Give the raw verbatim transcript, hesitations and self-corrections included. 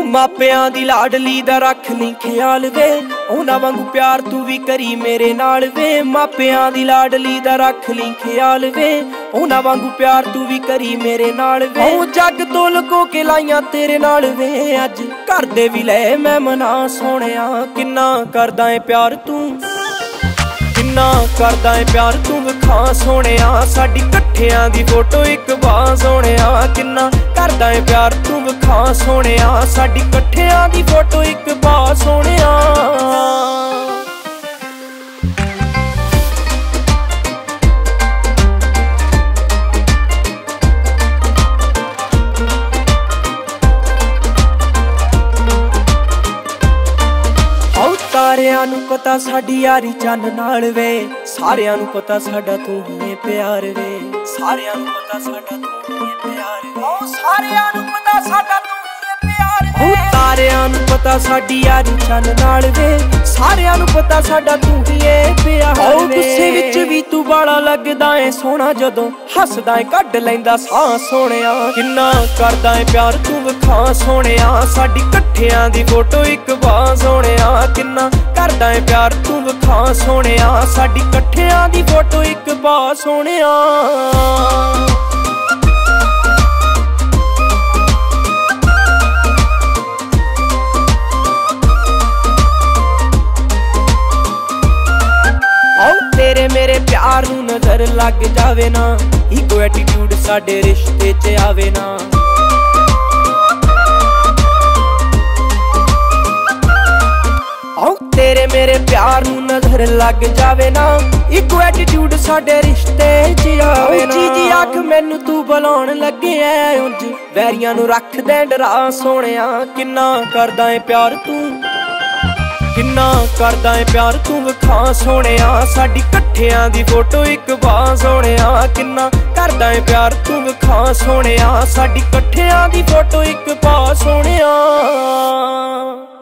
ਮਾਪਿਆਂ ਦੀ ਲਾਡਲੀ ਦਾ ਰੱਖ ਲਈ ਖਿਆਲ ਵੇ, ਉਹਨਾਂ ਵਾਂਗੂ ਪਿਆਰ ਤੂੰ ਵੀ ਕਰੀ ਮੇਰੇ ਨਾਲ ਵੇ। ਮਾਪਿਆਂ ਦੀ ਲਾਡਲੀ ਦਾ ਰੱਖ ਲਈ ਖਿਆਲ ਵੇ, ਉਹਨਾਂ ਵਾਂਗੂ ਪਿਆਰ ਤੂੰ ਵੀ ਕਰੀ ਮੇਰੇ ਨਾਲ ਵੇ। ਉਹ ਜੱਗ ਤੋਂ ਲੁਕੋ ਕੇ ਲਾਈਆਂ ਤੇਰੇ ਨਾਲ ਵੇ, ਅੱਜ ਘਰ ਦੇ ਵੀ ਲੈ ਮੈਂ ਮਨਾ ਸੋਹਣਿਆ। ਕਿੰਨਾ ਕਰਦਾ ਏ ਪਿਆਰ ਤੂੰ, ਕਿੰਨਾ ਕਰਦਾ ਏ ਪਿਆਰ ਤੂੰ ਵਿਖਾ ਸੋਹਣਿਆ। ਸਾਡੀ ਇਕੱਠਿਆਂ ਦੀ ਫੋਟੋ ਇੱਕ ਵਾਰ ਸੋਹਣਿਆ। ਕਿੰਨਾ ਕਰਦਾ ਏ ਪਿਆਰ ਤੂੰ ਵਿਖਾ ਸੋਹਣਿਆ। ਸਾਡੀ ਇਕੱਠਿਆਂ ਦੀ ਫੋਟੋ ਇੱਕ ਵਾਰ ਸੋਹਣਿਆ। ਸਾਰਿਆਂ ਨੂੰ ਪਤਾ ਸਾਡੀ ਯਾਰੀ ਚੰਨ ਨਾਲ ਵੇ, ਸਾਰਿਆਂ ਨੂੰ ਪਤਾ ਸਾਡਾ ਤੂੰ ਹੀ ਪਿਆਰ ਵੇ। ਸਾਰਿਆਂ ਨੂੰ ਪਤਾ ਸਾਡਾ ਤੂੰ ਹੀ ਪਿਆਰ ਵੇ, ਓ ਸਾਰਿਆਂ ਨੂੰ ਪਤਾ ਸਾਡਾ ਤੂੰ ਹੀ ਪਿਆਰ ਵੇ। ਓ ਸਾਰਿਆਂ ਨੂੰ ਪਤਾ ਸਾਡੀ ਯਾਰੀ ਚੰਨ ਨਾਲ ਵੇ, ਸਾਰਿਆਂ ਨੂੰ ਪਤਾ ਸਾਡਾ ਤੂੰ ਹੀ ਪਿਆਰ ਵੇ। ਓ ਗੁੱਸੇ ਵਿੱਚ ਵੀ ਤੂੰ ਬਾਲਾ ਲੱਗਦਾ ਏ ਸੋਹਣਾ, ਜਦੋਂ ਹੱਸਦਾ ਏ ਕੱਢ ਲੈਂਦਾ ਸਾਹ ਸੋਹਣਿਆ। ਕਿੰਨਾ ਕਰਦਾ ਏ ਪਿਆਰ ਤੂੰ ਵਿਖਾ ਸੋਹਣਿਆ। ਸਾਡੀ ਇਕੱਠਿਆਂ ਦੀ ਫੋਟੋ ਇੱਕ ਵਾਰ ਸੋਹਣਿਆ। ਕਿੰਨਾ ਕਰਦਾ ਏ ਪਿਆਰ ਤੂੰ ਵਿਖਾ ਸੋਹਣਿਆ। ਸਾਡੀ ਇਕੱਠਿਆਂ ਦੀ ਫੋਟੋ ਇੱਕ ਵਾਰ ਸੋਹਣਿਆ। ਤੇਰੇ ਮੇਰੇ ਪਿਆਰ ਨੂੰ ਨਜ਼ਰ ਲੱਗ ਜਾਵੇ ਨਾ, ਈਗੋ ਐਟੀਟਿਊਡ ਸਾਡੇ ਰਿਸ਼ਤੇ 'ਚ ਆਵੇ ਨਾ। ਤੇਰੇ ਮੇਰੇ ਪਿਆਰ ਨੂੰ ਨਜ਼ਰ ਲੱਗ ਜਾਵੇ ਨਾ, ਈਗੋ ਐਟੀਟਿਊਡ ਸਾਡੇ ਰਿਸ਼ਤੇ 'ਚ ਆਵੇ ਨਾ। ਜੀ ਜੀ ਆਖ ਮੈਨੂੰ ਤੂੰ ਬੁਲਾਉਣ ਲੱਗਿਆ, ਉਂਝ ਵੈਰੀਆਂ ਨੂੰ ਰੱਖ ਦੇ ਡਰਾ ਸੋਹਣਿਆ। ਕਿੰਨਾ ਕਰਦਾ ਏ ਪਿਆਰ ਤੂੰ, ਕਿੰਨਾ ਕਰਦਾ ਏ ਪਿਆਰ ਤੂੰ ਵਿਖਾ ਸੋਹਣਿਆ। ਸਾਡੀ ਇਕੱਠਿਆਂ ਦੀ ਫੋਟੋ ਇੱਕ ਵਾਰ ਸੋਹਣਿਆ। ਕਿੰਨਾ ਕਰਦਾ ਏ ਪਿਆਰ ਤੂੰ ਵਿਖਾ ਸੋਹਣਿਆ। ਸਾਡੀ ਇਕੱਠਿਆਂ ਦੀ ਫੋਟੋ ਇੱਕ ਵਾਰ ਸੋਹਣਿਆ।